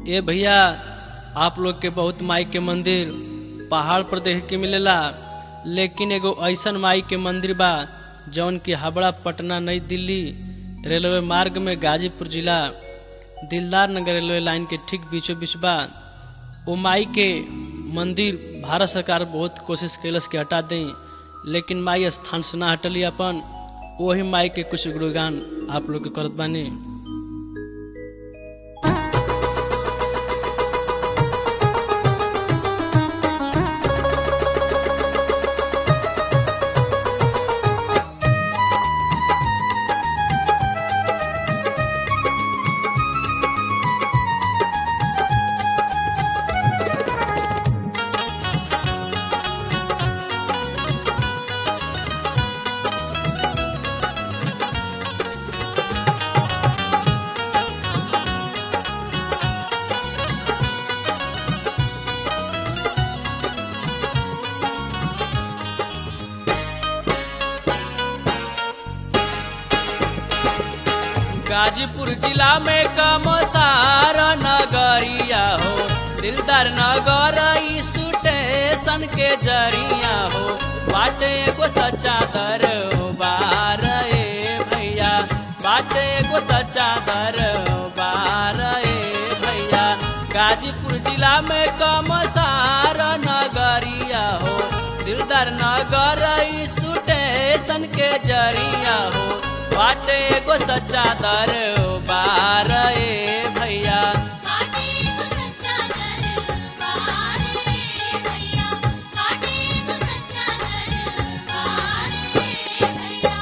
ए भैया, आप लोग के बहुत माई के मंदिर पहाड़ पर देखे के मिलेला, लेकिन एगो ऐसन माई के मंदिर बा जौन की हावड़ा पटना नई दिल्ली रेलवे मार्ग में गाजीपुर जिला दिलदार नगर रेलवे लाइन के ठीक बीचों बीच बा। वो माई के मंदिर भारत सरकार बहुत कोशिश कैलस के हटा दें, लेकिन माई स्थान से ना हटली अपन। वही माई के कुछ गुणगान आप लोग के करत बानी। गाजीपुर जिला में कमसार नगरिया हो, दिलदार नगर स्टेशन के जरिया हो, बाटे एगो सच्चा दरबार ए भैया, बाटे एगो सच्चा दरबार ए भैया। गाजीपुर जिला में कमसार नगरिया हो, दिलदार नगर स्टेशन के जरिया हो, बाटे एगो सच्चा दरबार ए भैया। बाटे एगो सच्चा दरबार ए भैया, बाटे एगो सच्चा दरबार ए भैया।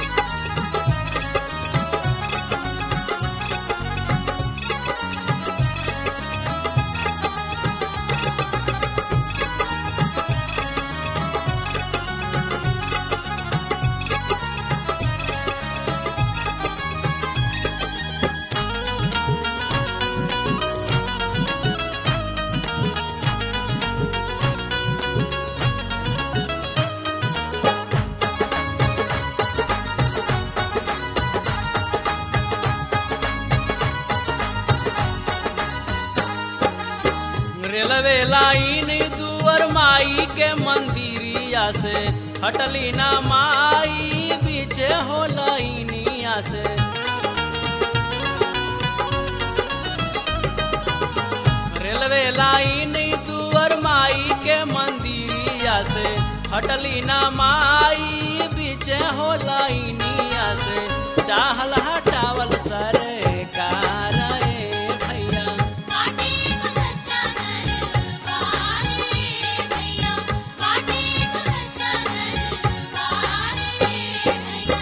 रेलवे लाइन दुआर माई के मंदिरिया से हटली ना माई बीचे हो लाइनिया से। रेलवे लाइन दुआर माई के मंदिरिया से हटली ना माई बीचे हो लाइनिया से। चाहल हटावल सरकार ए भैया, बाटे एगो सच्चा दरबार ए भैया, बाटे एगो सच्चा दरबार ए भैया।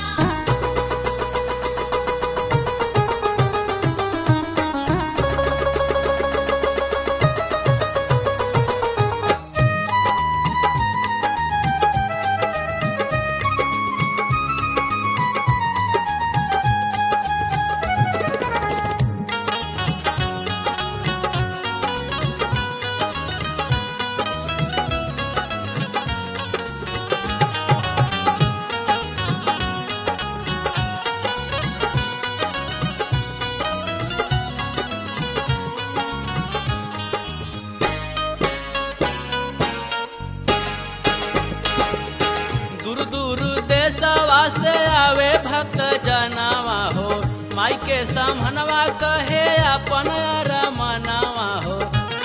दूर दूर देशवा से आवे भक्त जनावा हो, माई के समहनवा कहे अपन रमनवा हो।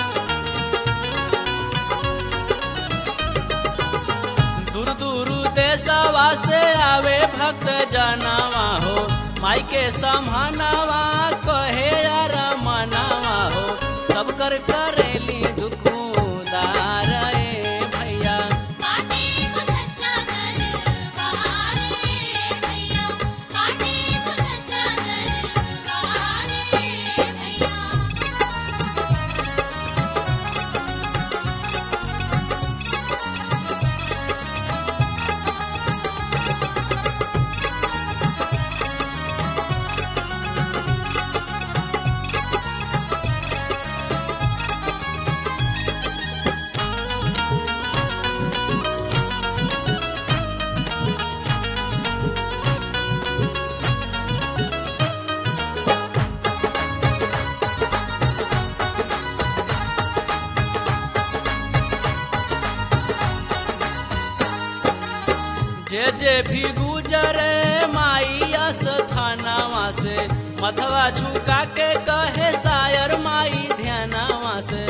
दूर दूर देशवा से आवे भक्त जनावा हो, माई के समहनवा कहे रमनवा हो। सब कर करेली दुख उदार ए भैया, बाटे एगो सच्चा दरबार ए भैया, बाटे एगो सच्चा दरबार ए भैया। जे भी गुजरे माई स्थानवा से मथवा झुका के कहे शायर माई ध्यानवा से।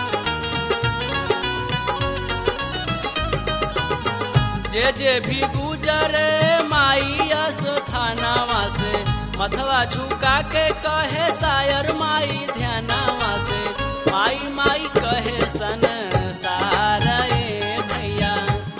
जे भी गुजरे माई स्थानवा से मथवा झुका के कहे शायर माई ध्यानवा से। माई माई कहे सन सारे भैया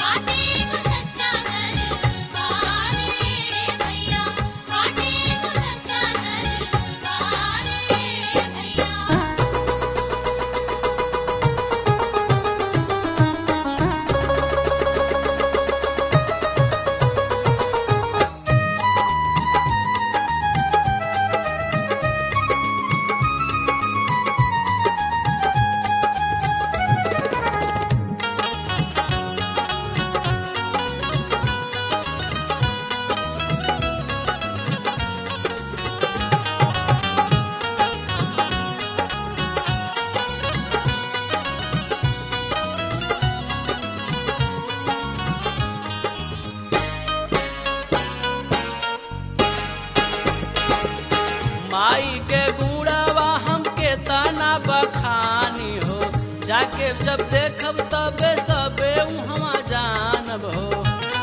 माई के गुणवा हमके तना बखानी हो। जाके जब देखब तबे सबे उहवा जानब हो।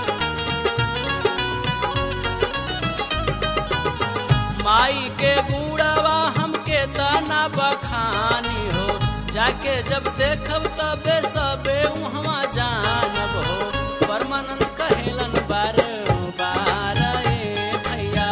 माई के गुणवा हमके तना बखानी हो। जाके जब देखब तबे सबे उहवा जानब हो। परमानंद कहेलन बार बार भैया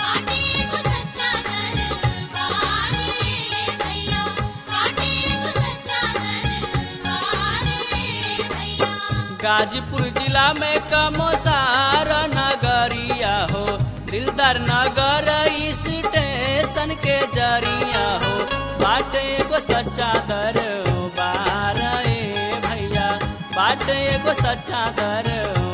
गाजीपुर जिला में कमसार नगरिया हो। दिलदार नगर स्टेशन के जरिया हो। बाटे एगो सच्चा दरबार भैया बाटे एगो सच्चा दरबार।